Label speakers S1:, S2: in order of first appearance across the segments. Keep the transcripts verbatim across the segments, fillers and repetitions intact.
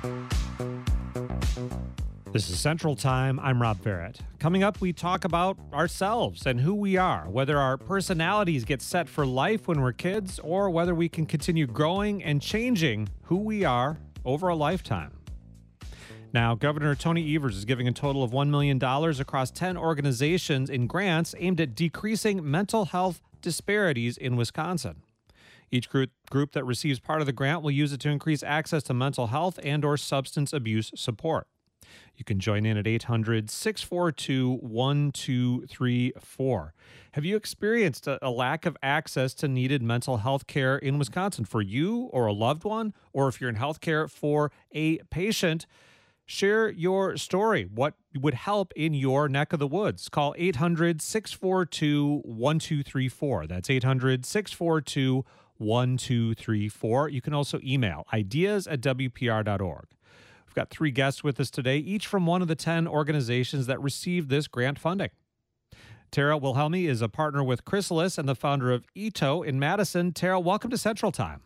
S1: This is Central Time. I'm Rob Barrett. Coming up, we talk about ourselves and who we are, whether our personalities get set for life when we're kids, or whether we can continue growing and changing who we are over a lifetime. Now, Governor Tony Evers is giving a total of one million dollars across ten organizations in grants aimed at decreasing mental health disparities in Wisconsin. Each group, group that receives part of the grant will use it to increase access to mental health and or substance abuse support. You can join in at eight hundred, six four two, one two three four. Have you experienced a, a lack of access to needed mental health care in Wisconsin for you or a loved one? Or if you're in healthcare for a patient, share your story. What would help in your neck of the woods? Call eight hundred, six four two, one two three four. That's eight hundred, six four two, one two three four. You can also email ideas at w p r dot org. We've got three guests with us today, each from one of the ten organizations that received this grant funding. Tara Wilhelmi is a partner with Chrysalis and the founder of Ito in Madison. Tara, welcome to Central Time.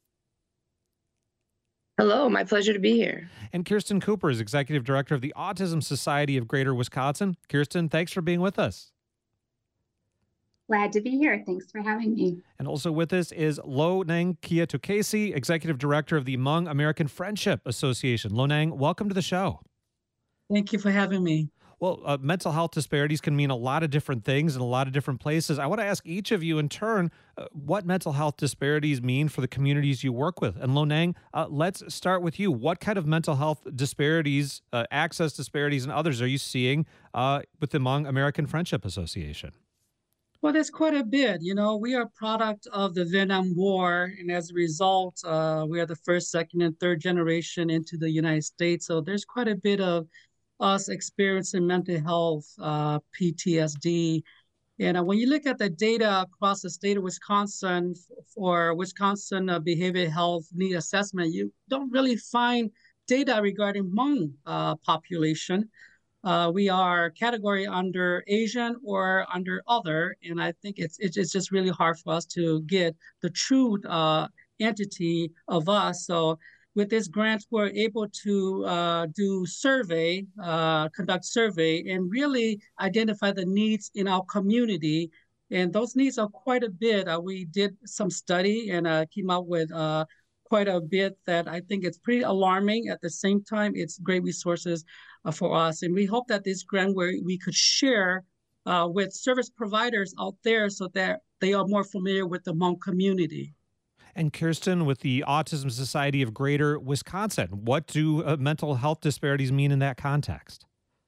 S2: Hello, my pleasure to be here.
S1: And Kirsten Cooper is executive director of the Autism Society of Greater Wisconsin. Kirsten, thanks for being with us.
S3: Glad to be here. Thanks for having me.
S1: And also with us is Lo Nang Kia Tukesi, executive director of the Hmong American Friendship Association. Lo Nang, welcome to the show.
S4: Thank you for having me.
S1: Well, uh, mental health disparities can mean a lot of different things in a lot of different places. I want to ask each of you in turn uh, what mental health disparities mean for the communities you work with. And Lo Nang, uh, let's start with you. What kind of mental health disparities, uh, access disparities, and others are you seeing uh, with the Hmong American Friendship Association?
S4: Well, there's quite a bit. You know, we are a product of the Vietnam War, and as a result, uh, we are the first, second, and third generation into the United States. So there's quite a bit of us experiencing mental health, uh, P T S D. And uh, when you look at the data across the state of Wisconsin for Wisconsin uh, behavioral health need assessment, you don't really find data regarding Hmong uh, population. Uh, we are category under Asian or under other, and I think it's it's just really hard for us to get the true uh, entity of us. So with this grant, we're able to uh, do survey, uh, conduct survey, and really identify the needs in our community. And those needs are quite a bit. Uh, we did some study and uh, came out with uh, quite a bit that I think it's pretty alarming. At the same time, it's great resources uh, for us. And we hope that this grant where we could share uh, with service providers out there so that they are more familiar with the Hmong community.
S1: And Kirsten, with the Autism Society of Greater Wisconsin, what do uh, mental health disparities mean in that context?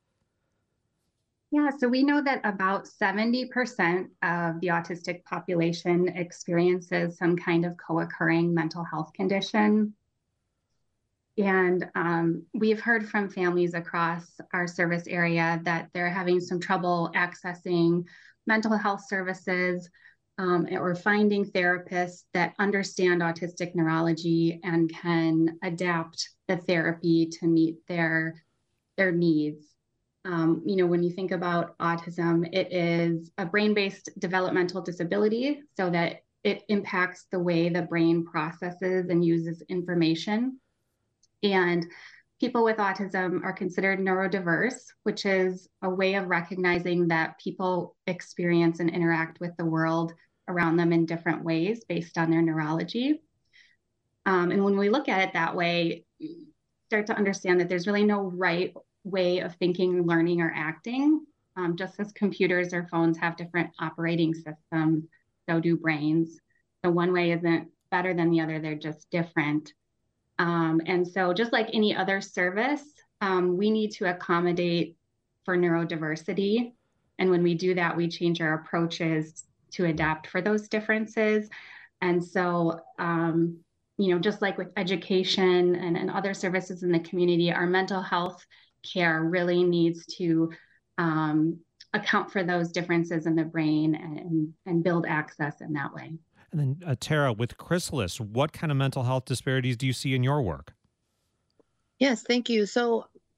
S3: Yeah, so we know that about seventy percent of the autistic population experiences some kind of co-occurring mental health condition. And um, we've heard from families across our service area that they're having some trouble accessing mental health services um, or finding therapists that understand autistic neurology and can adapt the therapy to meet their, their needs. Um, you know, when you think about autism, it is a brain-based developmental disability so that it impacts the way the brain processes and uses information. And people with autism are considered neurodiverse, which is a way of recognizing that people experience and interact with the world around them in different ways based on their neurology. Um, and when we look at it that way, you start to understand that there's really no right way of thinking, learning, or acting. Um, just as computers or phones have different operating systems, so do brains. So one way isn't better than the other, they're just different. Um, and so just like any other service, um, we need to accommodate for neurodiversity. And when we do that, we change our approaches to adapt for those differences. And so, um, you know, just like with education and, and other services in the community, our mental health care really needs to um, account for those differences in the brain and, and build access in that way.
S1: And then uh, Tara, with Chrysalis, what kind of mental health disparities do you see in your work?
S2: Yes, thank you. So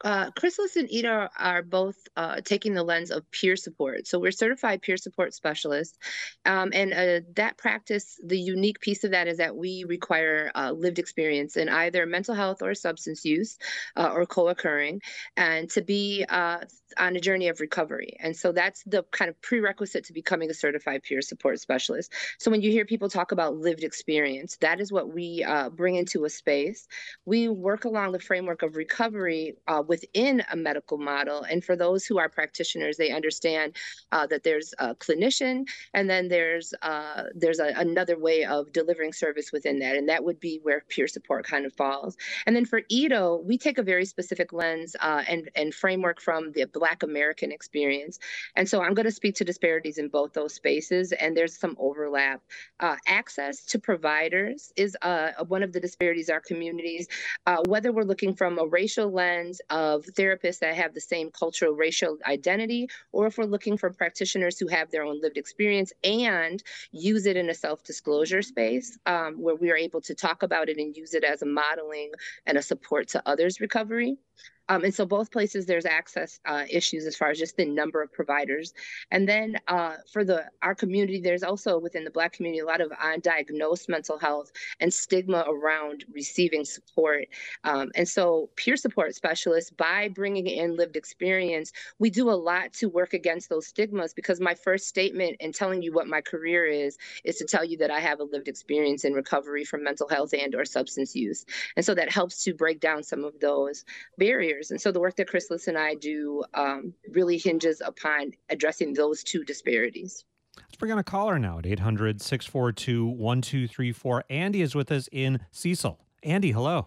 S2: Uh, Chrysalis and Ida are, are both uh, taking the lens of peer support. So we're certified peer support specialists. Um, and uh, that practice, the unique piece of that is that we require uh, lived experience in either mental health or substance use uh, or co-occurring, and to be uh, on a journey of recovery. And so that's the kind of prerequisite to becoming a certified peer support specialist. So when you hear people talk about lived experience, that is what we uh, bring into a space. We work along the framework of recovery uh, within a medical model. And for those who are practitioners, they understand uh, that there's a clinician, and then there's uh, there's a, another way of delivering service within that. And that would be where peer support kind of falls. And then for E D O, we take a very specific lens uh, and, and framework from the Black American experience. And so I'm going to speak to disparities in both those spaces, and there's some overlap. Uh, access to providers is uh, one of the disparities our communities, uh, whether we're looking from a racial lens of therapists that have the same cultural racial identity, or if we're looking for practitioners who have their own lived experience and use it in a self-disclosure space um, where we are able to talk about it and use it as a modeling and a support to others' recovery. Um, and so both places there's access uh, issues as far as just the number of providers. And then uh, for the our community, there's also within the Black community a lot of undiagnosed mental health and stigma around receiving support. Um, and so peer support specialists, by bringing in lived experience, we do a lot to work against those stigmas, because my first statement in telling you what my career is, is to tell you that I have a lived experience in recovery from mental health and or substance use. And so that helps to break down some of those barriers. And so the work that Chrysalis and I do um, really hinges upon addressing those two disparities.
S1: Let's bring on a caller now at eight hundred, six four two, one two three four. Andy is with us in Cecil. Andy, hello.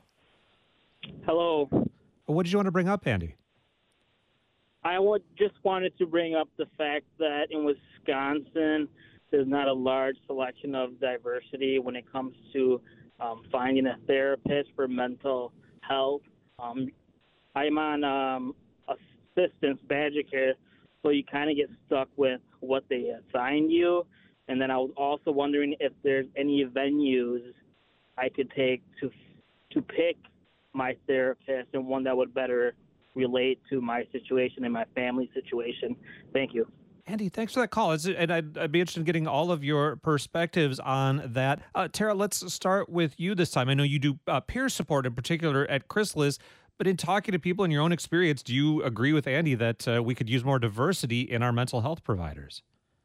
S5: Hello.
S1: What did you want to bring up, Andy?
S5: I would just wanted to bring up the fact that in Wisconsin, there's not a large selection of diversity when it comes to um, finding a therapist for mental health. Um, I'm on um, assistance badger care, so you kind of get stuck with what they assign you. And then I was also wondering if there's any venues I could take to to pick my therapist, and one that would better relate to my situation and my family situation. Thank you.
S1: Andy, thanks for that call. It's, and I'd, I'd be interested in getting all of your perspectives on that. Uh, Tara, let's start with you this time. I know you do uh, peer support in particular at Chrysalis, but in talking to people in your own experience, do you agree with Andy that uh, we could use more diversity in our mental health providers?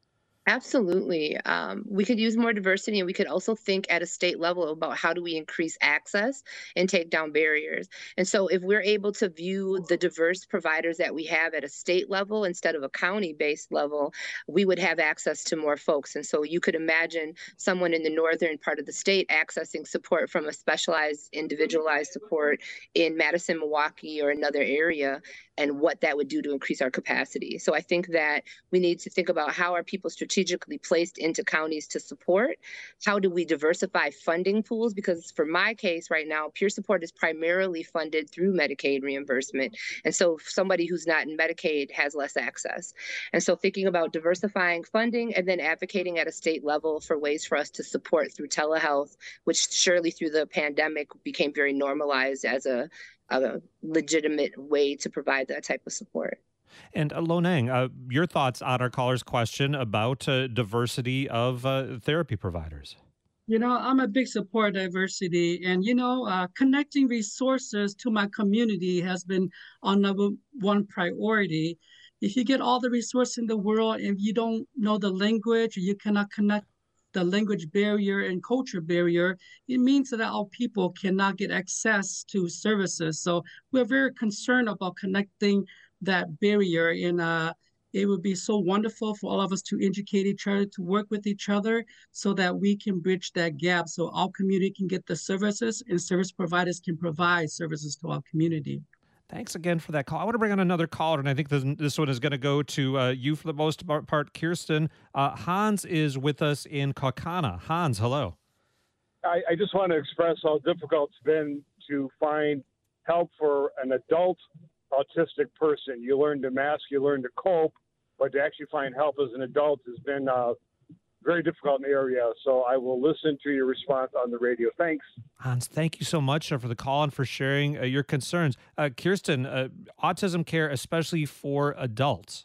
S2: Absolutely. Um, we could use more diversity, and we could also think at a state level about how do we increase access and take down barriers. And so if we're able to view the diverse providers that we have at a state level instead of a county-based level, we would have access to more folks. And so you could imagine someone in the northern part of the state accessing support from a specialized, individualized support in Madison, Milwaukee, or another area, and what that would do to increase our capacity. So I think that we need to think about how are people strategically placed into counties to support? How do we diversify funding pools? Because for my case right now, peer support is primarily funded through Medicaid reimbursement. And so somebody who's not in Medicaid has less access. And so thinking about diversifying funding and then advocating at a state level for ways for us to support through telehealth, which surely through the pandemic became very normalized as a a legitimate way to provide that type of support.
S1: And uh, Lonang, uh, your thoughts on our caller's question about uh, diversity of uh, therapy providers?
S4: You know, I'm a big supporter of diversity, and, you know, uh, connecting resources to my community has been our number one priority. If you get all the resources in the world and you don't know the language, you cannot connect the language barrier and culture barrier, it means that our people cannot get access to services. So we're very concerned about connecting that barrier. And uh, it would be so wonderful for all of us to educate each other, to work with each other so that we can bridge that gap so our community can get the services and service providers can provide services to our community.
S1: Thanks again for that call. I want to bring on another caller, and I think this, this one is going to go to uh, you for the most part, Kirsten. Uh, Hans is with us in Kaukauna. Hans, hello.
S6: I, I just want to express how difficult it's been to find help for an adult autistic person. You learn to mask, you learn to cope, but to actually find help as an adult has been uh, very difficult in the area. So I will listen to your response on the radio. Thanks.
S1: Hans, thank you so much uh, for the call and for sharing uh, your concerns. Uh, Kirsten, uh, autism care, especially for adults.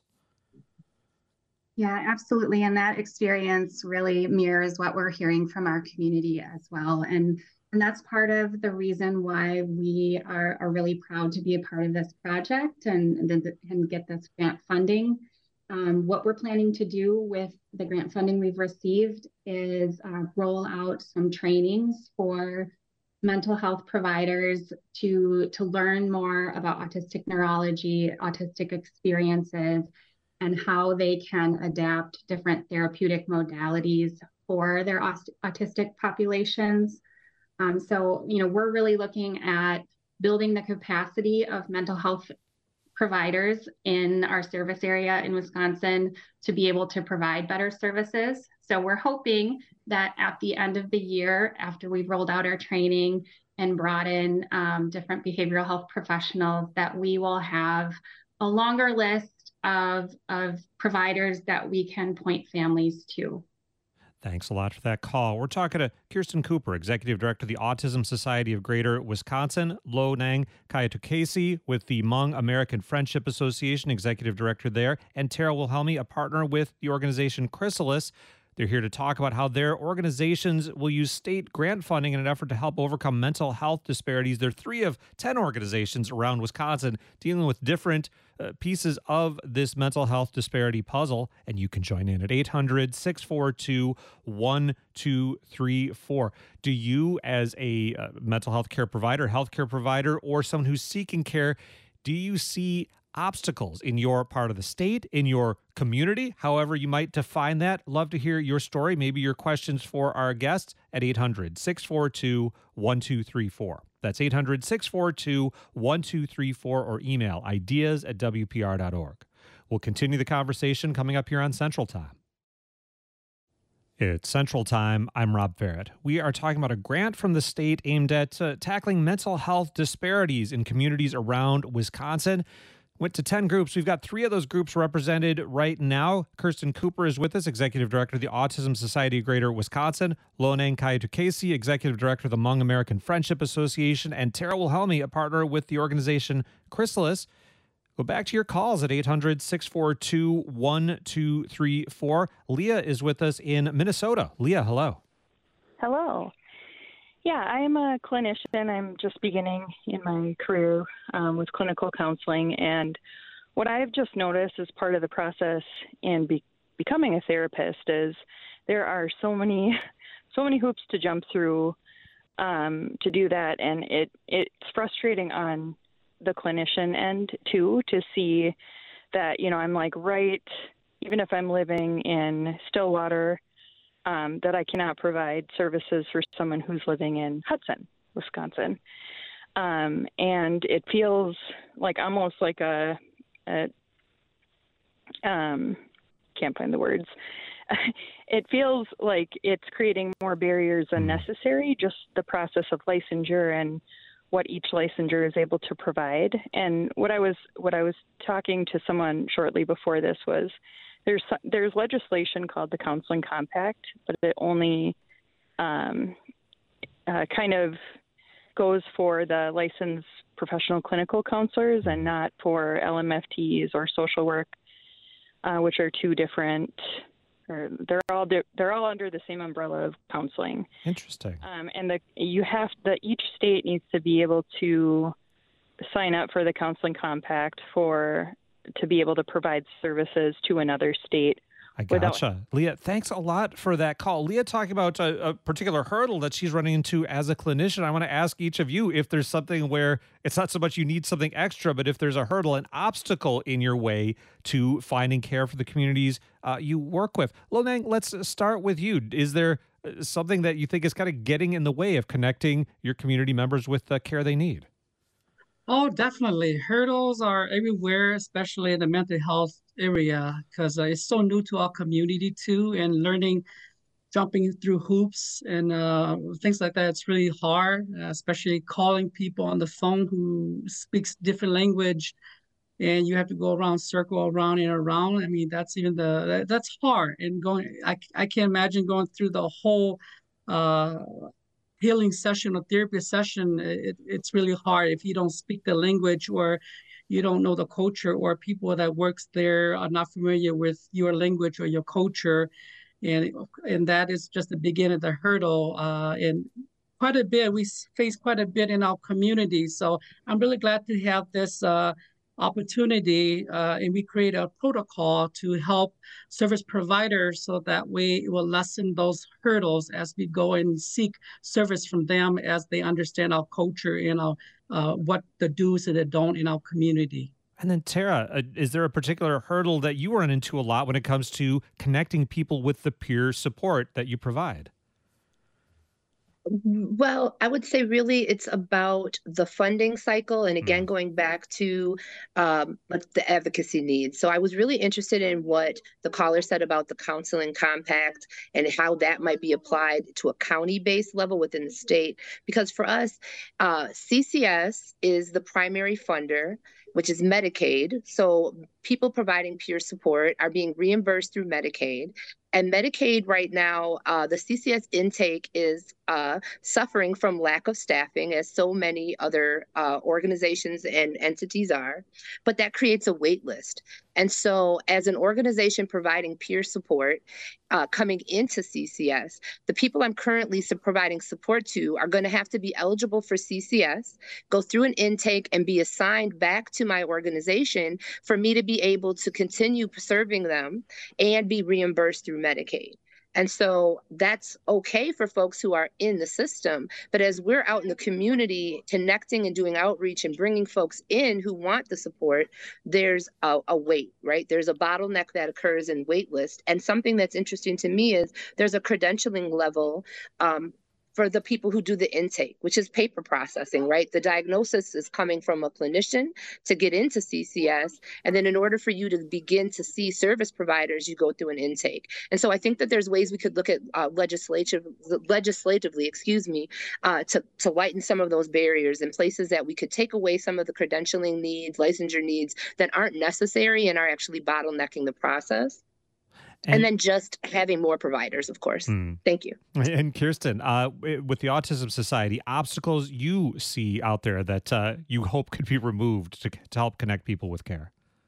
S3: Yeah, absolutely. And that experience really mirrors what we're hearing from our community as well. And, and that's part of the reason why we are, are really proud to be a part of this project and, and, and get this grant funding. Um, what we're planning to do with the grant funding we've received is uh, roll out some trainings for mental health providers to, to learn more about autistic neurology, autistic experiences, and how they can adapt different therapeutic modalities for their autistic populations. Um, so, you know, we're really looking at building the capacity of mental health providers in our service area in Wisconsin to be able to provide better services. So we're hoping that at the end of the year, after we've rolled out our training and brought in um, different behavioral health professionals, that we will have a longer list of, of providers that we can point families to.
S1: Thanks a lot for that call. We're talking to Kirsten Cooper, Executive Director of the Autism Society of Greater Wisconsin, Lo Nang Kaitukasi with the Hmong American Friendship Association, Executive Director there, and Tara Wilhelmi, a partner with the organization Chrysalis. They're here to talk about how their organizations will use state grant funding in an effort to help overcome mental health disparities. They're three of ten organizations around Wisconsin dealing with different uh, pieces of this mental health disparity puzzle, and you can join in at eight hundred, six four two, one two three four. Do you, as a uh, mental health care provider, healthcare provider, or someone who's seeking care, do you see obstacles in your part of the state, in your community, however you might define that? Love to hear your story, maybe your questions for our guests at eight hundred, six four two, one two three four. That's eight hundred, six four two, one two three four, or email ideas at w p r dot org. We'll continue the conversation coming up here on Central Time. It's Central Time. I'm Rob Barrett. We are talking about a grant from the state aimed at uh, tackling mental health disparities in communities around Wisconsin. Went to ten groups. We've got three of those groups represented right now. Kirsten Cooper is with us, Executive Director of the Autism Society of Greater Wisconsin. Lo Nang Kaitukasi, Executive Director of the Hmong American Friendship Association. And Tara Wilhelmi, a partner with the organization Chrysalis. Go back to your calls at eight hundred, six four two, one two three four. Leah is with us in Minnesota. Leah, hello.
S7: Hello. Yeah, I'm a clinician. I'm just beginning in my career um, with clinical counseling. And what I've just noticed as part of the process in be- becoming a therapist is there are so many, so many hoops to jump through um, to do that. And it it's frustrating on the clinician end, too, to see that, you know, I'm like, right, even if I'm living in Stillwater, Um, that I cannot provide services for someone who's living in Hudson, Wisconsin. Um, and it feels like almost like a, a um, can't find the words. It feels like it's creating more barriers than necessary, just the process of licensure and what each licensure is able to provide. And what I was, what I was talking to someone shortly before this was, There's there's legislation called the Counseling Compact, but it only um, uh, kind of goes for the licensed professional clinical counselors and not for L M F Ts or social work, uh, which are two different. Or they're all they're all under the same umbrella of counseling.
S1: Interesting.
S7: Um, and the you have the each state needs to be able to sign up for the Counseling Compact for. to be able to provide services to another state.
S1: I gotcha. Leah, thanks a lot for that call. Leah talking about a, a particular hurdle that she's running into as a clinician. I want to ask each of you if there's something where it's not so much you need something extra, but if there's a hurdle, an obstacle in your way to finding care for the communities uh, you work with. Lo Nang, let's start with you. Is there something that you think is kind of getting in the way of connecting your community members with the care they need?
S4: Oh, definitely. Hurdles are everywhere, especially in the mental health area, because uh, it's so new to our community too, and learning, jumping through hoops and uh, things like that. It's really hard, uh, especially calling people on the phone who speaks different language and you have to go around, circle around and around. I mean, that's even the that's hard. And going, I I can't imagine going through the whole uh, healing session or therapy session. It, it's really hard if you don't speak the language or you don't know the culture, or people that works there are not familiar with your language or your culture. And, and that is just the beginning of the hurdle. Uh, and quite a bit, we face quite a bit in our community. So I'm really glad to have this uh, opportunity, uh, and we create a protocol to help service providers so that way it will lessen those hurdles as we go and seek service from them as they understand our culture and our, uh, what the do's and the don't in our community.
S1: And then Tara, uh, is there a particular hurdle that you run into a lot when it comes to connecting people with the peer support that you provide?
S2: Well, I would say really it's about the funding cycle. And again,
S1: Mm.
S2: going back to um, like the advocacy needs. So I was really interested in what the caller said about the counseling compact and how that might be applied to a county-based level within the state. Because for us, uh, C C S is the primary funder, which is Medicaid. So people providing peer support are being reimbursed through Medicaid. And Medicaid right now, uh, the C C S intake is uh, suffering from lack of staffing, as so many other uh, organizations and entities are, but that creates a wait list. And so as an organization providing peer support uh, coming into C C S, the people I'm currently su- providing support to are going to have to be eligible for C C S, go through an intake, and be assigned back to my organization for me to be able to continue serving them and be reimbursed through Medicaid. And so that's okay for folks who are in the system. But as we're out in the community connecting and doing outreach and bringing folks in who want the support, there's a, a wait, right? There's a bottleneck that occurs in wait list. And something that's interesting to me is there's a credentialing level um, for the people who do the intake, which is paper processing, right? The diagnosis is coming from a clinician to get into C C S. And then in order for you to begin to see service providers, you go through an intake. And so I think that there's ways we could look at uh, legislative, legislatively, excuse me, uh, to, to lighten some of those barriers in places that we could take away some of the credentialing needs, licensure needs that aren't necessary and are actually bottlenecking the process. And, and then just having more providers, of course. Hmm. Thank you.
S1: And Kirsten, uh, with the Autism Society, obstacles you see out there that uh, you hope could be removed to, to help connect people with care?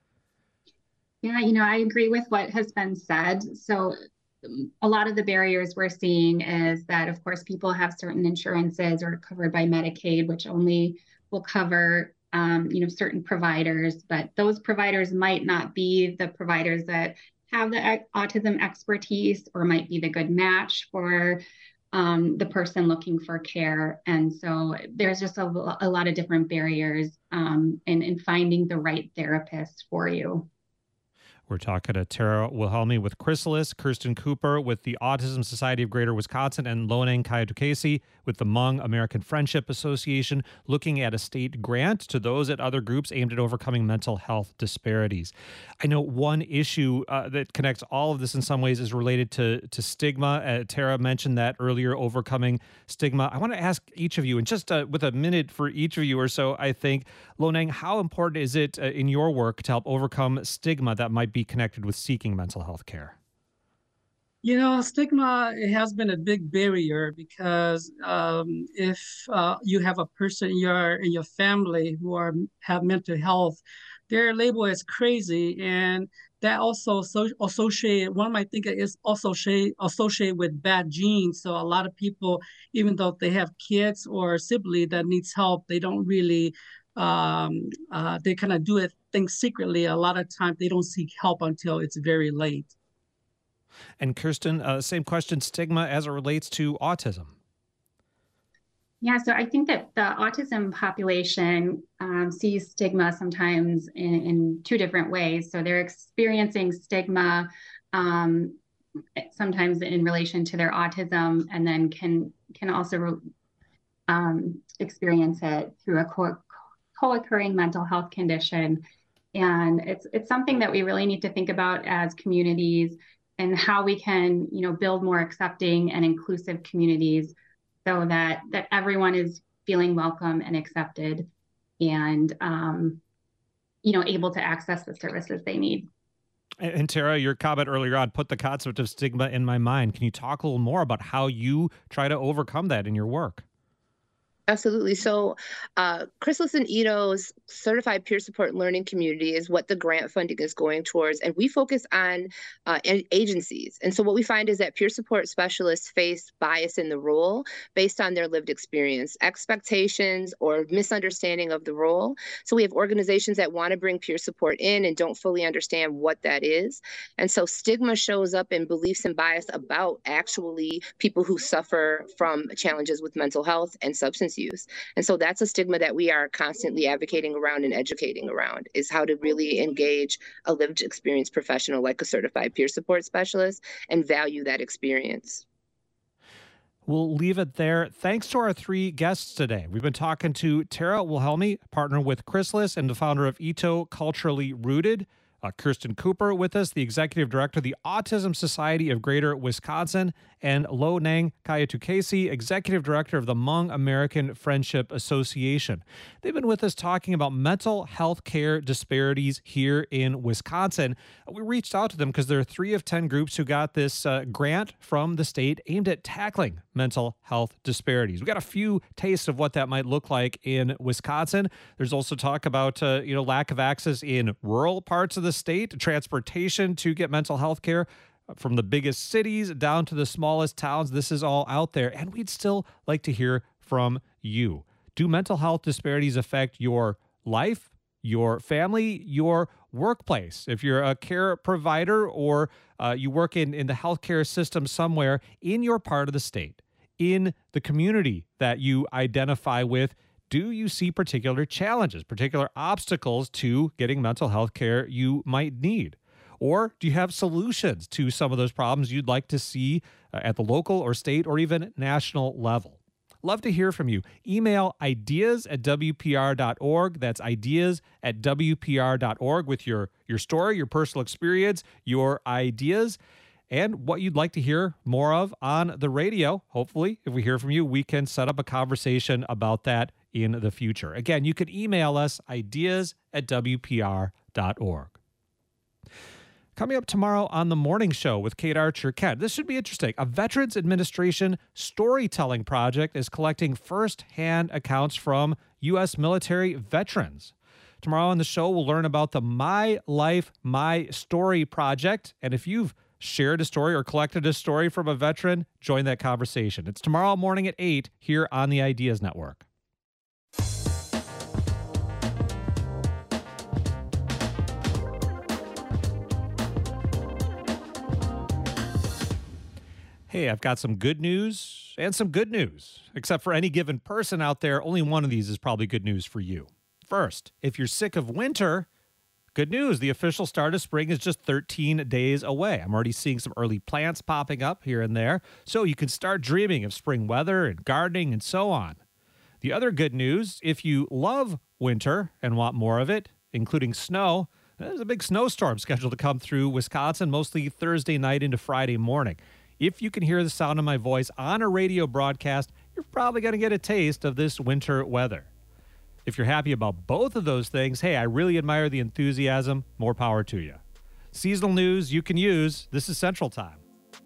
S3: Yeah, you know, I agree with what has been said. So a lot of the barriers we're seeing is that, of course, people have certain insurances or covered by Medicaid, which only will cover um, you know, certain providers, but those providers might not be the providers that have the autism expertise or might be the good match for um, the person looking for care. And so there's just a, a lot of different barriers um, in, in finding the right therapist for you.
S1: We're talking to Tara Wilhelmi with Chrysalis, Kirsten Cooper with the Autism Society of Greater Wisconsin, and Lonang Kaitukesi with the Hmong American Friendship Association, looking at a state grant to those at other groups aimed at overcoming mental health disparities. I know one issue uh, that connects all of this in some ways is related to, to stigma. Uh, Tara mentioned that earlier, overcoming stigma. I want to ask each of you, and just uh, with a minute for each of you or so, I think, Lonang, how important is it uh, in your work to help overcome stigma that might be connected with seeking mental health care?
S4: You know, stigma, it has been a big barrier because um, if uh, you have a person in your in your family who are have mental health, they're labeled as crazy, and that also so, associate. One might think it is also associated with bad genes. So a lot of people, even though they have kids or sibling that needs help, they don't really. Um, uh, they kind of do it things secretly. A lot of times they don't seek help until it's very late.
S1: And Kirsten, uh, same question, stigma as it relates to autism.
S3: Yeah, so I think that the autism population um, sees stigma sometimes in, in two different ways. So they're experiencing stigma um, sometimes in relation to their autism, and then can can also um, experience it through a co- co-occurring mental health condition. And it's it's something that we really need to think about as communities, and how we can, you know, build more accepting and inclusive communities so that that everyone is feeling welcome and accepted. And, um, you know, able to access the services they need.
S1: And, and Tara, your comment earlier on put the concept of stigma in my mind. Can you talk a little more about how you try to overcome that in your work?
S2: Absolutely. So, uh, Chrysalis and Ito's certified peer support learning community is what the grant funding is going towards. And we focus on uh, agencies. And so, what we find is that peer support specialists face bias in the role based on their lived experience, expectations, or misunderstanding of the role. So, we have organizations that want to bring peer support in and don't fully understand what that is. And so, stigma shows up in beliefs and bias about actually people who suffer from challenges with mental health and substance use. And so that's a stigma that we are constantly advocating around and educating around, is how to really engage a lived experience professional like a certified peer support specialist and value that experience.
S1: We'll leave it there. Thanks to our three guests today. We've been talking to Tara Wilhelmi, partner with Chrysalis and the founder of Ito Culturally Rooted. Uh, Kirsten Cooper with us, the executive director of the Autism Society of Greater Wisconsin, and Lo Nang Kaitukasi, executive director of the Hmong American Friendship Association. They've been with us talking about mental health care disparities here in Wisconsin. We reached out to them because there are three of ten groups who got this uh, grant from the state aimed at tackling mental health disparities. We got a few tastes of what that might look like in Wisconsin. There's also talk about uh, you know lack of access in rural parts of the state, transportation to get mental health care from the biggest cities down to the smallest towns. This is all out there, and we'd still like to hear from you. Do mental health disparities affect your life, your family, your workplace? If you're a care provider or uh, you work in, in the healthcare system somewhere in your part of the state, in the community that you identify with, do you see particular challenges, particular obstacles to getting mental health care you might need? Or do you have solutions to some of those problems you'd like to see uh, at the local or state or even national level? Love to hear from you. Email ideas at W P R dot org. That's ideas at W P R dot org with your, your story, your personal experience, your ideas, and what you'd like to hear more of on the radio. Hopefully, if we hear from you, we can set up a conversation about that in the future. Again, you can email us ideas at W P R dot org. Coming up tomorrow on the morning show with Kate Archer Kent. This should be interesting. A Veterans Administration storytelling project is collecting first-hand accounts from U S military veterans. Tomorrow on the show, we'll learn about the My Life, My Story project. And if you've shared a story or collected a story from a veteran, join that conversation. It's tomorrow morning at eight here on the Ideas Network. Hey, I've got some good news and some good news. Except for any given person out there, only one of these is probably good news for you. First, if you're sick of winter, good news. The official start of spring is just thirteen days away. I'm already seeing some early plants popping up here and there, so you can start dreaming of spring weather and gardening and so on. The other good news, if you love winter and want more of it, including snow, there's a big snowstorm scheduled to come through Wisconsin, mostly Thursday night into Friday morning. If you can hear the sound of my voice on a radio broadcast, you're probably going to get a taste of this winter weather. If you're happy about both of those things, hey, I really admire the enthusiasm. More power to you. Seasonal news you can use. This is Central Time.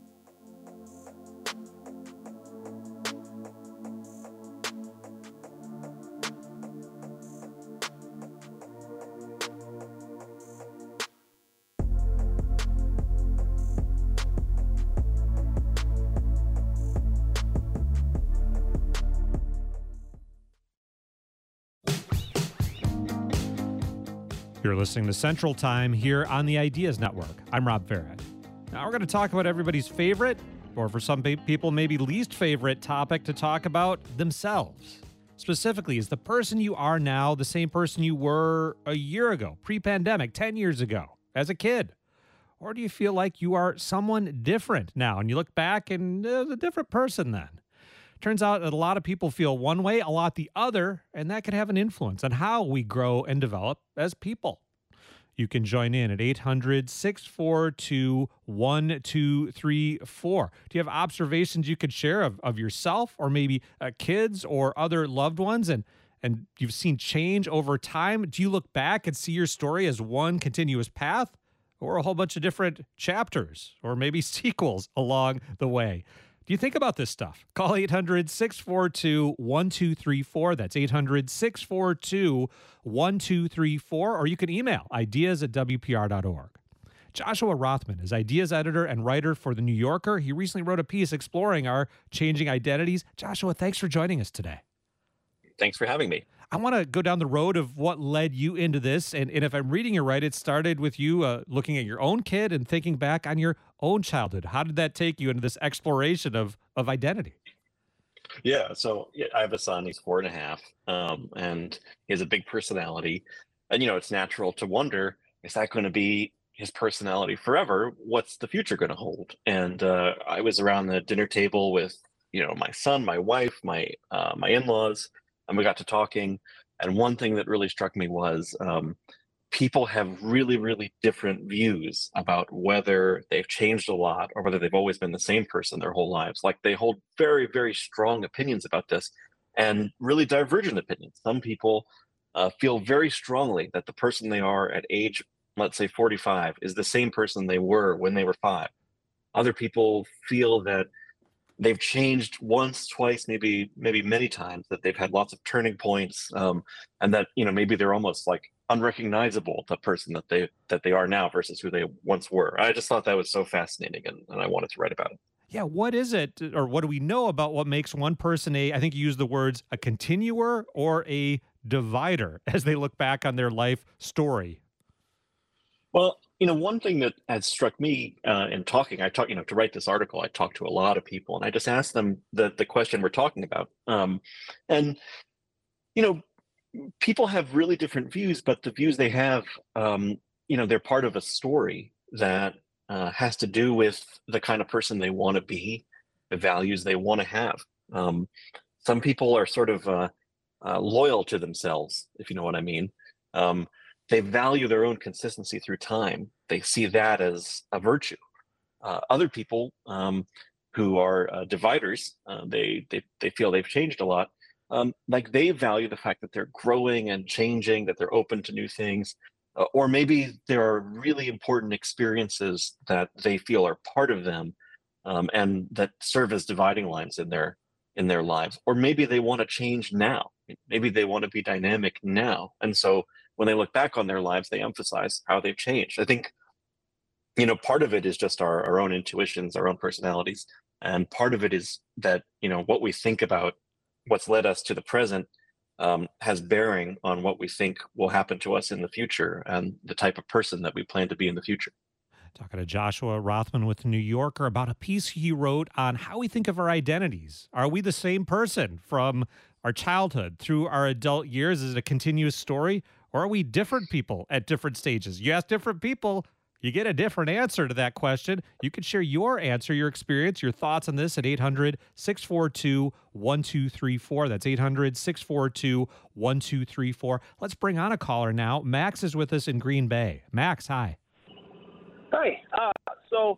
S1: You're listening to Central Time here on the Ideas Network. I'm Rob Barrett. Now we're going to talk about everybody's favorite, or for some people maybe least favorite topic to talk about, themselves. Specifically, is the person you are now the same person you were a year ago, pre-pandemic, ten years ago, as a kid? Or do you feel like you are someone different now and you look back and there's a different person then? Turns out that a lot of people feel one way, a lot the other, and that can have an influence on how we grow and develop as people. You can join in at eight hundred, six four two, one two three four. Do you have observations you could share of, of yourself or maybe uh, kids or other loved ones? And and you've seen change over time. Do you look back and see your story as one continuous path or a whole bunch of different chapters or maybe sequels along the way? Do you think about this stuff? Call eight hundred, six four two, one two three four. That's eight hundred, six four two, one two three four. Or you can email ideas at w p r dot org. Joshua Rothman is ideas editor and writer for The New Yorker. He recently wrote a piece exploring our changing identities. Joshua, thanks for joining us today.
S8: Thanks for having me.
S1: I want to go down the road of what led you into this. And, and if I'm reading it right, it started with you uh, looking at your own kid and thinking back on your own childhood. How did that take you into this exploration of, of identity?
S8: Yeah, so yeah, I have a son. He's four and a half, um, and he has a big personality. And, you know, it's natural to wonder, is that going to be his personality forever? What's the future going to hold? And uh, I was around the dinner table with, you know, my son, my wife, my uh, my in-laws, and we got to talking. And one thing that really struck me was um, people have really, really different views about whether they've changed a lot or whether they've always been the same person their whole lives. Like they hold very, very strong opinions about this and really divergent opinions. Some people uh, feel very strongly that the person they are at age, let's say forty-five, is the same person they were when they were five. Other people feel that they've changed once, twice, maybe maybe many times, that they've had lots of turning points, um, and that, you know, maybe they're almost like unrecognizable, the person that they that they are now versus who they once were. I just thought that was so fascinating, and, and I wanted to write about it.
S1: Yeah, what is it, or what do we know about what makes one person a, I think you used the words, a continuer or a divider as they look back on their life story?
S8: Well, you know, one thing that has struck me uh, in talking, I talk, you know, to write this article, I talked to a lot of people, and I just asked them the the question we're talking about. Um, and, you know, people have really different views, but the views they have, um, you know, they're part of a story that uh, has to do with the kind of person they want to be, the values they want to have. Um, some people are sort of uh, uh, loyal to themselves, if you know what I mean. Um, They value their own consistency through time. They see that as a virtue. Uh, other people um, who are uh, dividers, uh, they, they they feel they've changed a lot. Um, like they value the fact that they're growing and changing, that they're open to new things, uh, or maybe there are really important experiences that they feel are part of them, um, and that serve as dividing lines in their in their lives. Or maybe they want to change now. Maybe they want to be dynamic now, and so when they look back on their lives, they emphasize how they've changed. I think, you know, part of it is just our, our own intuitions, our own personalities. And part of it is that, you know, what we think about what's led us to the present um, has bearing on what we think will happen to us in the future and the type of person that we plan to be in the future.
S1: Talking to Joshua Rothman with The New Yorker about a piece he wrote on how we think of our identities. Are we the same person from our childhood through our adult years? Is it a continuous story? Or are we different people at different stages? You ask different people, you get a different answer to that question. You can share your answer, your experience, your thoughts on this at eight hundred, six four two, one two three four. That's eight hundred, six four two, one two three four. Let's bring on a caller now. Max is with us in Green Bay. Max, hi.
S9: Hi. Uh, so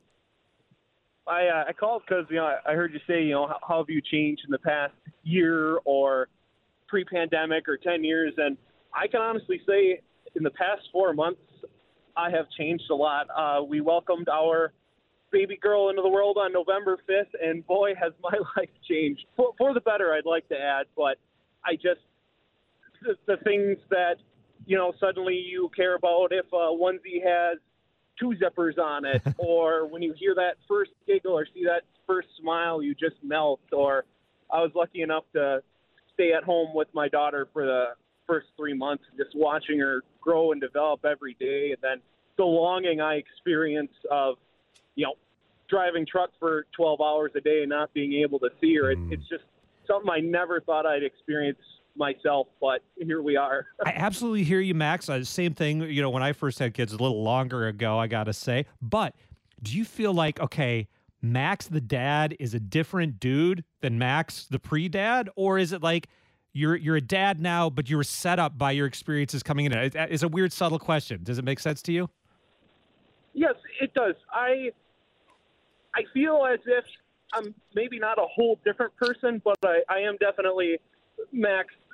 S9: I uh, I called because, you know, I, I heard you say, you know, how, how have you changed in the past year or pre-pandemic or ten years? And I can honestly say in the past four months, I have changed a lot. Uh, we welcomed our baby girl into the world on November fifth, and boy, has my life changed. For, for the better, I'd like to add, but I just, the, the things that, you know, suddenly you care about if a onesie has two zippers on it, or when you hear that first giggle or see that first smile, you just melt. Or I was lucky enough to stay at home with my daughter for the first three months, just watching her grow and develop every day. And then the longing I experience of, you know, driving truck for twelve hours a day and not being able to see her. It, it's just something I never thought I'd experience myself, but here we are.
S1: I absolutely hear you, Max. Uh, same thing, you know, when I first had kids a little longer ago, I got to say. But do you feel like, okay, Max the dad is a different dude than Max the pre-dad? Or is it like you're you're a dad now, but you were set up by your experiences coming in? It, it's a weird, subtle question. Does it make sense to you?
S9: Yes, it does. I I feel as if I'm maybe not a whole different person, but I, I am definitely Max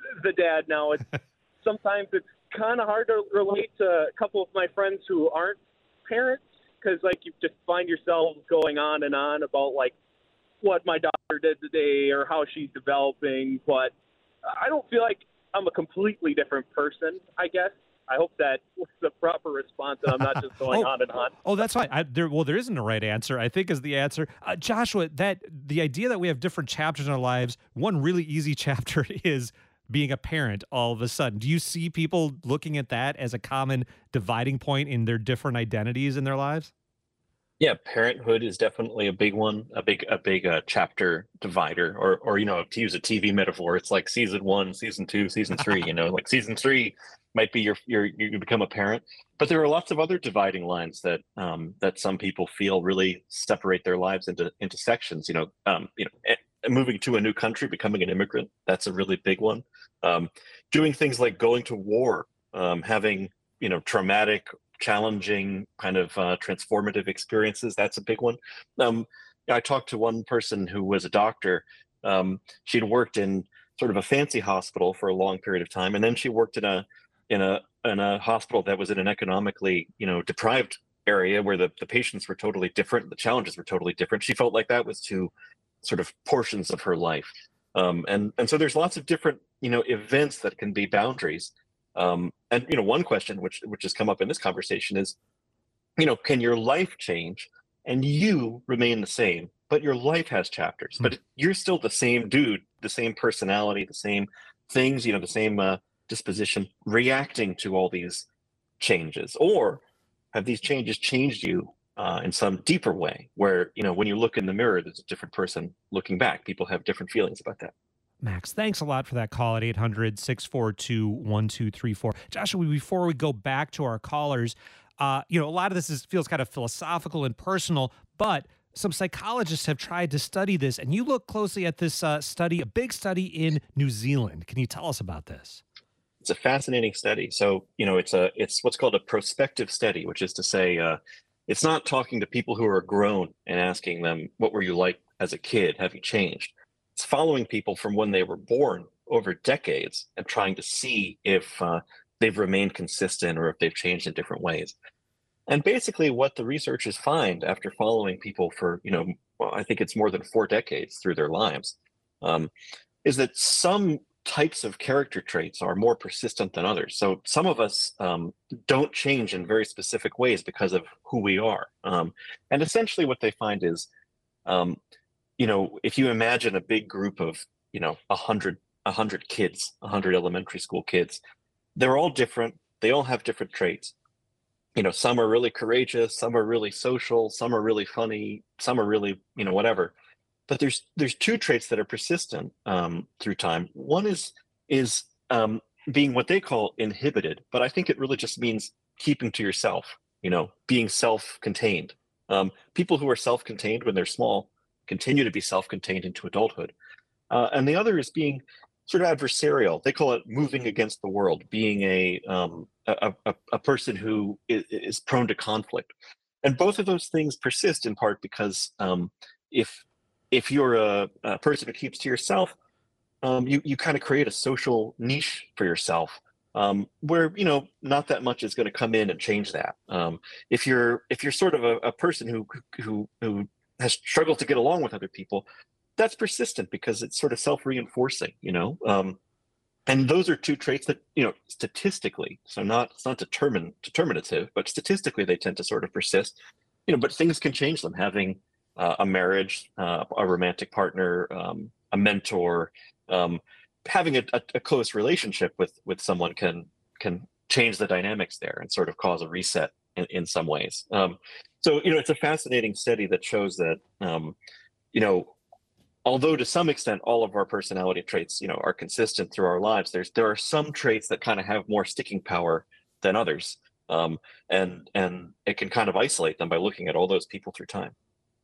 S9: the dad now. It's sometimes it's kind of hard to relate to a couple of my friends who aren't parents because, like, you just find yourself going on and on about, like, what my daughter did today or how she's developing. But I don't feel like I'm a completely different person, I guess. I hope that was the proper response, and I'm not just going
S1: oh,
S9: on and on.
S1: Oh, that's fine. I, there, well, there isn't a right answer, I think, is the answer. Uh, Joshua, that the idea that we have different chapters in our lives, one really easy chapter is being a parent all of a sudden. Do you see people looking at that as a common dividing point in their different identities in their lives?
S8: Yeah, parenthood is definitely a big one, a big a big uh, chapter divider, or or you know, to use a T V metaphor, it's like season one, season two, season three. You know, like season three might be your your you become a parent, but there are lots of other dividing lines that um, that some people feel really separate their lives into into sections. You know, um, you know, moving to a new country, becoming an immigrant, that's a really big one. Um, doing things like going to war, um, having you know traumatic, challenging kind of uh, transformative experiences. That's a big one. Um, I talked to one person who was a doctor. Um, she'd worked in sort of a fancy hospital for a long period of time, and then she worked in a in a in a hospital that was in an economically you know deprived area where the, the patients were totally different, the challenges were totally different. She felt like that was two sort of portions of her life, um, and and so there's lots of different you know events that can be boundaries. Um, and you know, one question which which has come up in this conversation is, you know, can your life change and you remain the same, but your life has chapters, mm-hmm. but you're still the same dude, the same personality, the same things, you know, the same uh, disposition, reacting to all these changes, or have these changes changed you uh, in some deeper way, where you know, when you look in the mirror, there's a different person looking back. People have different feelings about that.
S1: Max, thanks a lot for that call at eight hundred, six four two, one two three four. Joshua, before we go back to our callers, uh, you know, a lot of this is, feels kind of philosophical and personal, but some psychologists have tried to study this, and you look closely at this uh, study, a big study in New Zealand. Can you tell us about this?
S8: It's a fascinating study. So, you know, it's a it's what's called a prospective study, which is to say, uh, it's not talking to people who are grown and asking them, what were you like as a kid? Have you changed? It's following people from when they were born over decades and trying to see if uh, they've remained consistent or if they've changed in different ways. And basically what the researchers find after following people for, you know, well, I think it's more than four decades through their lives, um, is that some types of character traits are more persistent than others. So some of us um, don't change in very specific ways because of who we are. Um, and essentially what they find is, um, you know, if you imagine a big group of, you know, a hundred, a hundred kids, a hundred elementary school kids, they're all different. They all have different traits. You know, some are really courageous, some are really social, some are really funny, some are really, you know, whatever. But there's there's two traits that are persistent um, through time. One is is um, being what they call inhibited, but I think it really just means keeping to yourself. You know, being self-contained. Um, people who are self-contained when they're small continue to be self-contained into adulthood. Uh, and the other is being sort of adversarial. They call it moving against the world, being a um, a, a, a person who is, is prone to conflict. And both of those things persist in part because um, if if you're a, a person who keeps to yourself, um, you, you kind of create a social niche for yourself um, where, you know, not that much is going to come in and change that. Um, if you're if you're sort of a, a person who who who has struggled to get along with other people, that's persistent because it's sort of self-reinforcing, you know? Um, and those are two traits that, you know, statistically, so not, it's not determined, determinative, but statistically they tend to sort of persist, you know, but things can change them. Having uh, a marriage, uh, a romantic partner, um, a mentor, um, having a, a, a close relationship with, with someone can, can change the dynamics there and sort of cause a reset in, in some ways. Um, so, you know, it's a fascinating study that shows that, um, you know, although to some extent all of our personality traits, you know, are consistent through our lives, there's there are some traits that kind of have more sticking power than others, um, and and it can kind of isolate them by looking at all those people through time.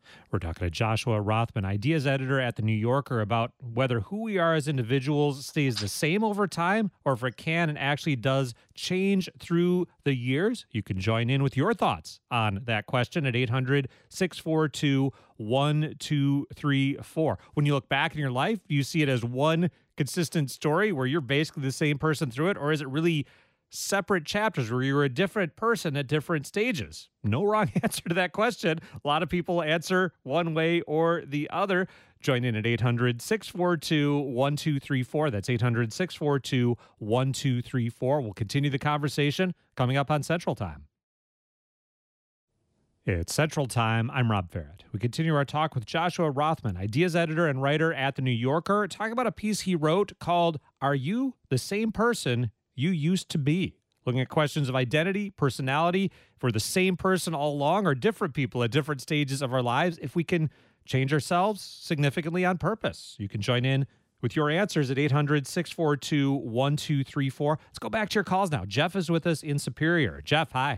S1: We're talking to Joshua Rothman, ideas editor at The New Yorker, about whether who we are as individuals stays the same over time or if it can and actually does change through the years. You can join in with your thoughts on that question at eight hundred, six four two, one two three four. When you look back in your life, do you see it as one consistent story where you're basically the same person through it, or is it really separate chapters where you're a different person at different stages? No wrong answer to that question. A lot of people answer one way or the other. Join in at eight hundred, six four two, one two three four. That's eight hundred, six four two, one two three four. We'll continue the conversation coming up on Central Time. It's Central Time. I'm Rob Barrett. We continue our talk with Joshua Rothman, ideas editor and writer at The New Yorker, talking about a piece he wrote called Are You the Same Person You Used to Be? Looking at questions of identity, personality, if we're the same person all along or different people at different stages of our lives, if we can change ourselves significantly on purpose. You can join in with your answers at eight hundred, six four two, one two three four. Let's go back to your calls now. Jeff is with us in Superior. Jeff, hi.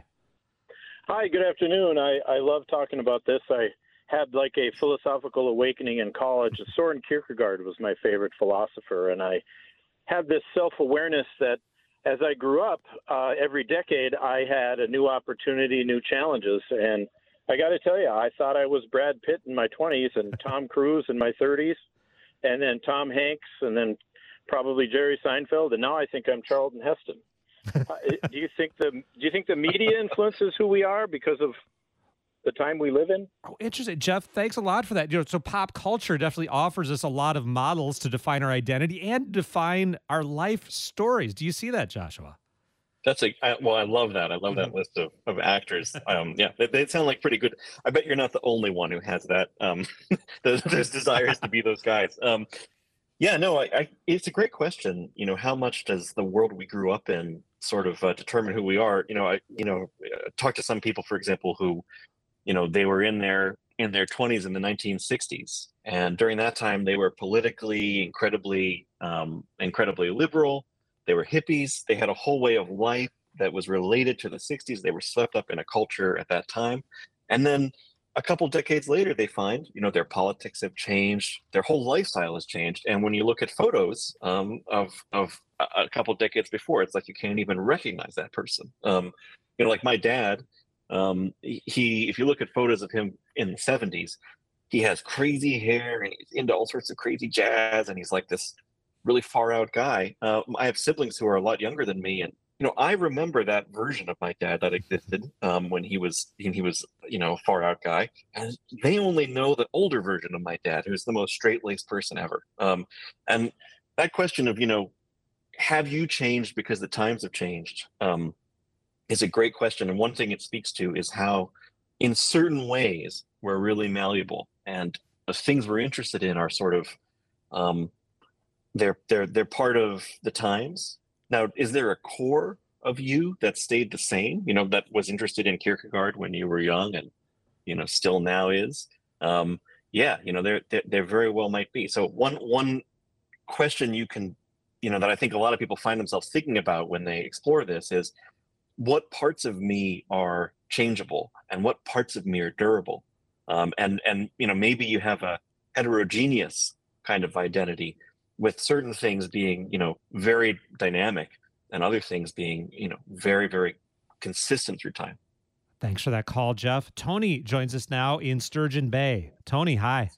S10: Hi, good afternoon. I, I love talking about this. I had like a philosophical awakening in college. Soren Kierkegaard was my favorite philosopher, and I had this self-awareness that as I grew up, uh, every decade I had a new opportunity, new challenges. And I got to tell you, I thought I was Brad Pitt in my twenties and Tom Cruise in my thirties, and then Tom Hanks, and then probably Jerry Seinfeld, and now I think I'm Charlton Heston. uh, do you think the Do you think the media influences who we are because of the time we live in?
S1: Oh, interesting. Jeff, thanks a lot for that. You know, so pop culture definitely offers us a lot of models to define our identity and define our life stories. Do you see that, Joshua?
S8: That's a I, well, I love that. I love that list of, of actors. Um, yeah, they, they sound like pretty good. I bet you're not the only one who has that. Um, those, those desires to be those guys. Um, yeah, no, I, I, it's a great question. You know, how much does the world we grew up in sort of uh, determine who we are? You know, I you know uh, talk to some people, for example, who you know they were in their in their twenties in the nineteen sixties, and during that time they were politically incredibly um, incredibly liberal. They were hippies. They had a whole way of life that was related to the sixties. They were swept up in a culture at that time. And then a couple decades later, they find, you know, their politics have changed. Their whole lifestyle has changed. And when you look at photos um, of, of a couple decades before, it's like you can't even recognize that person. Um, you know, like my dad, um, he, if you look at photos of him in the seventies, he has crazy hair and he's into all sorts of crazy jazz. And he's like this really far out guy. Uh, I have siblings who are a lot younger than me, and you know I remember that version of my dad that existed um, when he was when he was you know a far out guy, and they only know the older version of my dad, who's the most straight laced person ever. Um, and that question of you know have you changed because the times have changed um, is a great question, and one thing it speaks to is how in certain ways we're really malleable, and the things we're interested in are sort of um, They're they're they're part of the times. Now, is there a core of you that stayed the same? You know, that was interested in Kierkegaard when you were young, and you know, still now is. Um, yeah, you know, there there there very well might be. So one one question you can, you know, that I think a lot of people find themselves thinking about when they explore this is, what parts of me are changeable, and what parts of me are durable? Um, and and you know, maybe you have a heterogeneous kind of identity, with certain things being, you know, very dynamic and other things being, you know, very, very consistent through time.
S1: Thanks for that call, Jeff. Tony joins us now in Sturgeon Bay. Tony, hi.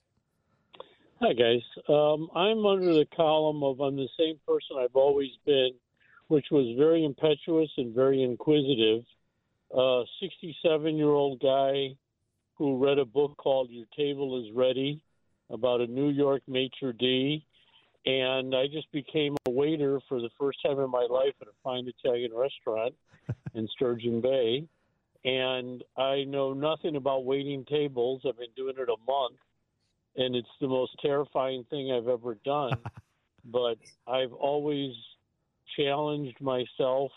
S11: Hi, guys. Um, I'm under the column of I'm the same person I've always been, which was very impetuous and very inquisitive. A sixty-seven-year-old guy who read a book called Your Table is Ready about a New York maitre d'. And I just became a waiter for the first time in my life at a fine Italian restaurant in Sturgeon Bay. And I know nothing about waiting tables. I've been doing it a month, and it's the most terrifying thing I've ever done. But I've always challenged myself,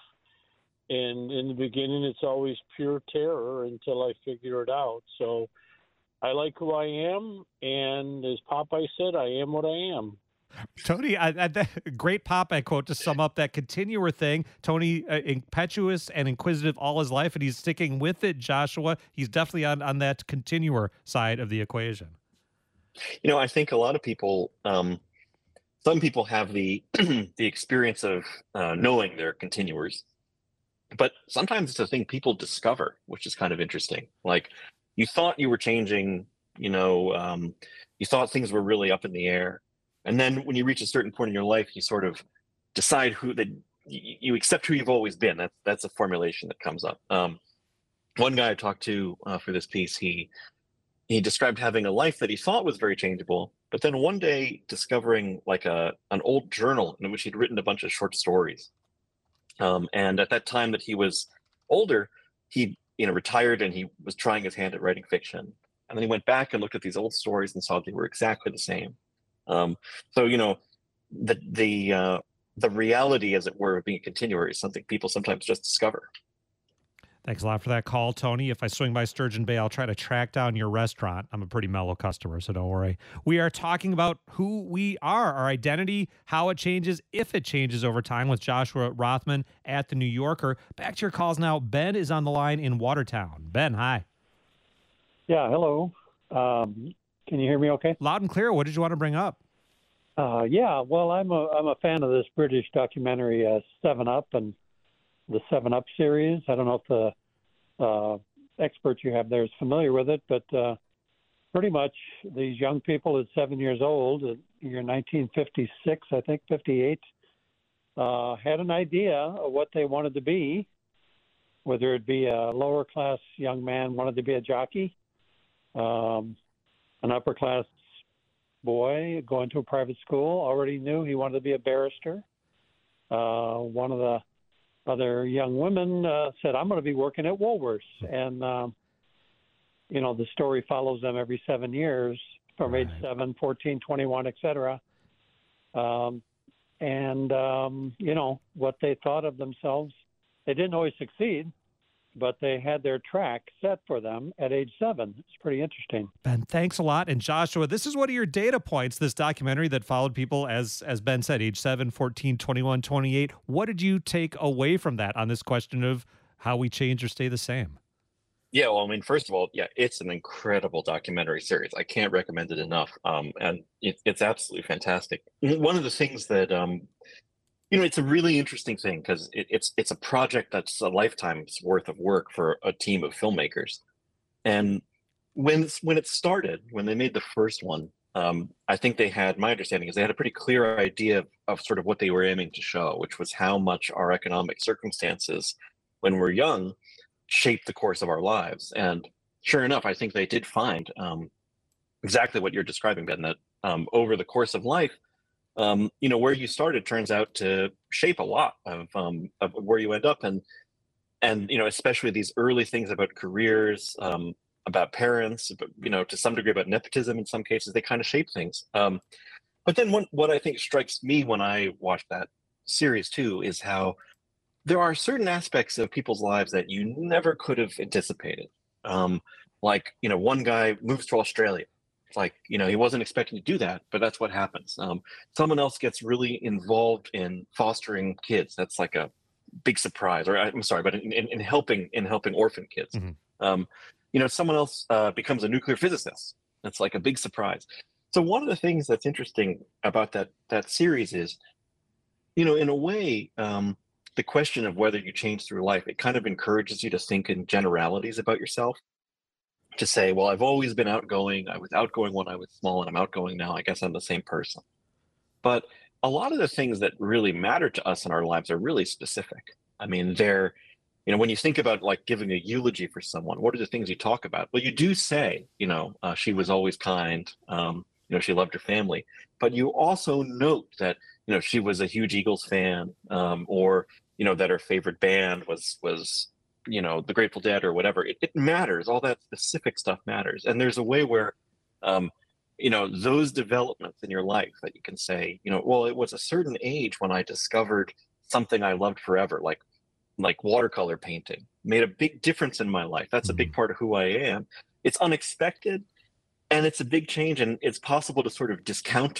S11: and in the beginning, it's always pure terror until I figure it out. So I like who I am, and as Popeye said, I am what I am.
S1: Tony, I, I, that, great Popeye quote to sum up that continuer thing. Tony, uh, impetuous and inquisitive all his life, and he's sticking with it. Joshua, he's definitely on, on that continuer side of the equation.
S8: You know, I think a lot of people, um, some people have the the experience of uh, knowing they're continuers, but sometimes it's a thing people discover, which is kind of interesting. Like, you thought you were changing, you know, um, you thought things were really up in the air. And then when you reach a certain point in your life, you sort of decide who that you, you accept who you've always been. That's that's a formulation that comes up. Um, one guy I talked to uh, for this piece, he he described having a life that he thought was very changeable, but then one day discovering like a an old journal in which he'd written a bunch of short stories. Um, and at that time that he was older, he you know retired and he was trying his hand at writing fiction. And then he went back and looked at these old stories and saw they were exactly the same. Um, so, you know, the the uh, the reality, as it were, of being a continuer is something people sometimes just discover.
S1: Thanks a lot for that call, Tony. If I swing by Sturgeon Bay, I'll try to track down your restaurant. I'm a pretty mellow customer, so don't worry. We are talking about who we are, our identity, how it changes, if it changes over time, with Joshua Rothman at The New Yorker. Back to your calls now. Ben is on the line in Watertown. Ben, hi.
S12: Yeah, hello. Um, can you hear me okay?
S1: Loud and clear. What did you want to bring up?
S12: Uh, yeah, well, I'm a I'm a fan of this British documentary, uh, Seven Up, and the Seven Up series. I don't know if the uh, expert you have there is familiar with it, but uh, pretty much these young people at seven years old, in year nineteen fifty-six, I think, fifty-eight, uh, had an idea of what they wanted to be, whether it be a lower class young man wanted to be a jockey, um, an upper class boy going to a private school already knew he wanted to be a barrister. Uh, one of the other young women uh, said, I'm going to be working at Woolworths. And, um, you know, the story follows them every seven years from
S1: Right.
S12: age seven, fourteen, twenty-one, et cetera. Um, and, um, you know, what they thought of themselves, they didn't always succeed, but they had their track set for them at age seven. It's pretty interesting.
S1: Ben, thanks a lot. And Joshua, this is one of your data points, this documentary that followed people, as as Ben said, age seven, fourteen, twenty-one, twenty-eight. What did you take away from that on this question of how we change or stay the same?
S8: Yeah, well, I mean, first of all, yeah, it's an incredible documentary series. I can't recommend it enough. Um, and it, it's absolutely fantastic. One of the things that, um, you know, it's a really interesting thing because it, it's it's a project that's a lifetime's worth of work for a team of filmmakers. And when when it started, when they made the first one, um, I think they had, my understanding is they had a pretty clear idea of, of sort of what they were aiming to show, which was how much our economic circumstances when we're young shape the course of our lives. And sure enough, I think they did find um, exactly what you're describing, Ben, that um, over the course of life, um, you know, where you started turns out to shape a lot of, um, of where you end up. And, and, you know, especially these early things about careers, um, about parents, but, you know, to some degree about nepotism in some cases, they kind of shape things. Um, but then one, what I think strikes me when I watch that series too, is how there are certain aspects of people's lives that you never could have anticipated. Um, like, you know, one guy moves to Australia. It's like, you know, he wasn't expecting to do that, but that's what happens. Um, someone else gets really involved in fostering kids. That's like a big surprise, or I'm sorry, but in, in, in helping in helping orphan kids. Mm-hmm. Um, you know, someone else uh, becomes a nuclear physicist. That's like a big surprise. So one of the things that's interesting about that that series is, you know, in a way, um, the question of whether you change through life, it kind of encourages you to think in generalities about yourself, to say, well, I've always been outgoing. I was outgoing when I was small and I'm outgoing now. I guess I'm the same person. But a lot of the things that really matter to us in our lives are really specific. I mean, they're, you know, when you think about like giving a eulogy for someone, what are the things you talk about? Well, you do say, you know, uh, she was always kind. Um, you know, she loved her family. But you also note that, you know, she was a huge Eagles fan, um, or, you know, that her favorite band was, was, you know, the Grateful Dead or whatever. It, it matters. All that specific stuff matters. And there's a way where, um, you know, those developments in your life that you can say, you know, well, it was a certain age when I discovered something I loved forever, like, like watercolor painting, made a big difference in my life. That's a big part of who I am. It's unexpected and it's a big change, and it's possible to sort of discount it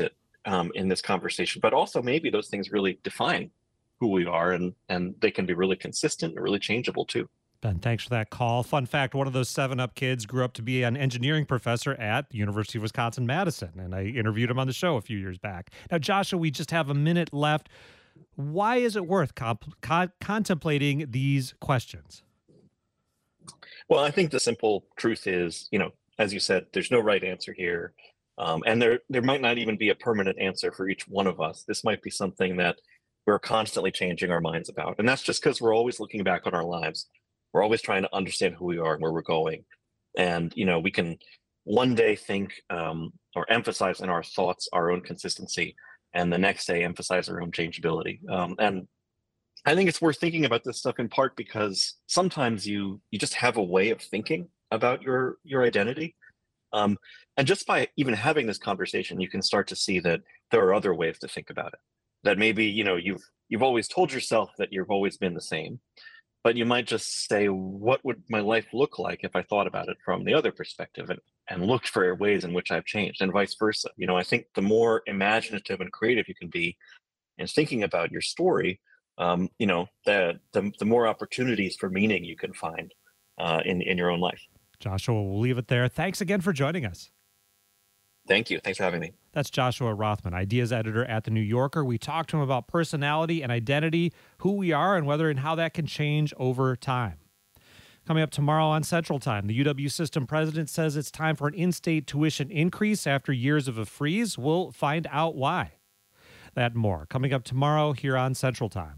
S8: um, in this conversation, but also maybe those things really define who we are, and and they can be really consistent and really changeable too.
S1: Ben, thanks for that call. Fun fact, one of those seven up kids grew up to be an engineering professor at the University of Wisconsin-Madison, and I interviewed him on the show a few years back. Now, Joshua, we just have a minute left. Why is it worth comp- con- contemplating these questions?
S8: Well, I think the simple truth is, you know, as you said, there's no right answer here. Um, and there there might not even be a permanent answer for each one of us. This might be something that we're constantly changing our minds about. And that's just because we're always looking back on our lives. We're always trying to understand who we are and where we're going. And, you know, we can one day think um, or emphasize in our thoughts our own consistency, and the next day emphasize our own changeability. Um, and I think it's worth thinking about this stuff in part because sometimes you you just have a way of thinking about your your identity. Um, and just by even having this conversation, you can start to see that there are other ways to think about it. That maybe, you know, you've you've always told yourself that you've always been the same, but you might just say, what would my life look like if I thought about it from the other perspective, and, and looked for ways in which I've changed, and vice versa. You know, I think the more imaginative and creative you can be in thinking about your story, um, you know, the, the the more opportunities for meaning you can find uh, in in your own life.
S1: Joshua, we'll leave it there. Thanks again for joining us.
S8: Thank you. Thanks for having me.
S1: That's Joshua Rothman, ideas editor at The New Yorker. We talked to him about personality and identity, who we are, and whether and how that can change over time. Coming up tomorrow on Central Time, the U W system president says it's time for an in-state tuition increase after years of a freeze. We'll find out why. That and more coming up tomorrow here on Central Time.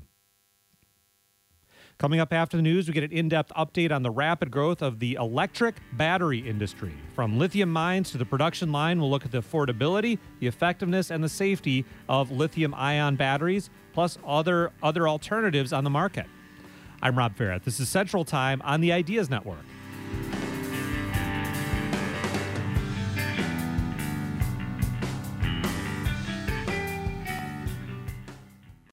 S1: Coming up after the news, we get an in-depth update on the rapid growth of the electric battery industry. From lithium mines to the production line, we'll look at the affordability, the effectiveness, and the safety of lithium-ion batteries, plus other, other alternatives on the market. I'm Rob Ferrett. This is Central Time on the Ideas Network.